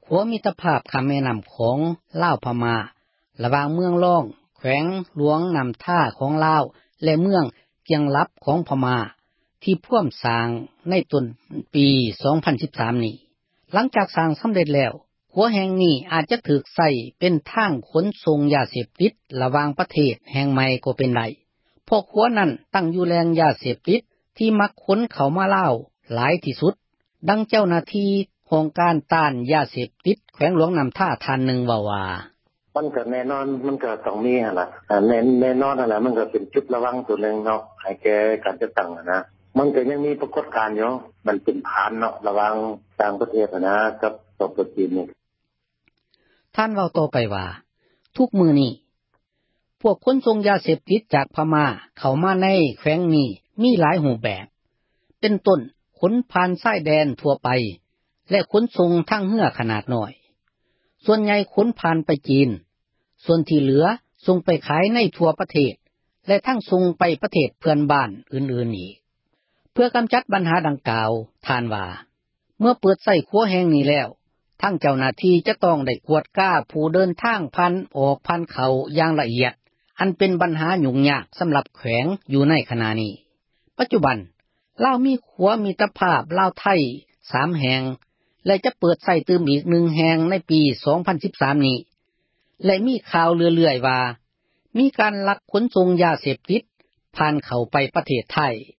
ขัวมิตรภาพข้ามแม่น้ำของลาวพม่าระหว่างเมืองร่องแขวงหลวงน้ำท่าของลาวและเมืองเกียงลับของพม่าที่พ่วมสร้างในต้นปี 2013 นี้หลังจากสร้างสำเร็จแล้วขัวแห่งนี้อาจจะถูกใช้เป็นทางขนส่งยาเสพติดระหว่างประเทศแห่งใหม่ก็เป็นได้เพราะขัวนั้นตั้งอยู่แหล่งยาเสพติดที่มักขนเข้ามาลาวหลายที่สุดดังเจ้าหน้าที่ของการต้านยาเสพติดแขวงหลวงน้ำท่าท่านหนึ่งว่ามันก็แน่นอนมันก็ต้องมีหั่นล่ะแน่นอนนั่นแหละมันก็เป็นจุดระวังตัวนึงเนาะให้แกการจะตั้งนะมันก็ยังมีปรากฏการณ์อยู่มันเป็นผ่านเนาะระวังต่างประเทศนะกับประเทศจีนนี่ท่านเว้าต่อไปว่าทุกมื้อนี้พวกขนส่งยาเสพติดจากพม่าเข้ามาในแขวงนี้มีหลายรูปแบบเป็นต้นขนผ่านชายแดนทั่วไปและขนส่งทางเรือขนาดน้อยส่วนใหญ่ขนผ่านไปจีนส่วนที่เหลือส่งไปขายในทั่วประเทศและทั้งส่งไปประเทศเพื่อนบ้านอื่นๆอีกเพื่อกำจัดปัญหาดังกล่าวท่านว่าเมื่อเปิดใช้ขัวแห่งนี้แล้วทั้งเจ้าหน้าที่จะต้องได้กวดก้าผู้เดินทางผ่านออกผ่านเข้าอย่างละเอียดอันเป็นปัญหายุ่งยากสำหรับแขวงอยู่ในขณะนี้ปัจจุบันลาวมีขัวมิตรภาพลาวไทย3แห่งและจะเปิดใช้เติมอีก1แห่งในปี 2013 นี้และมีข่าวเรื่อยๆว่ามีการลักขนส่งยาเสพติดผ่านเข้าไปประเทศไทย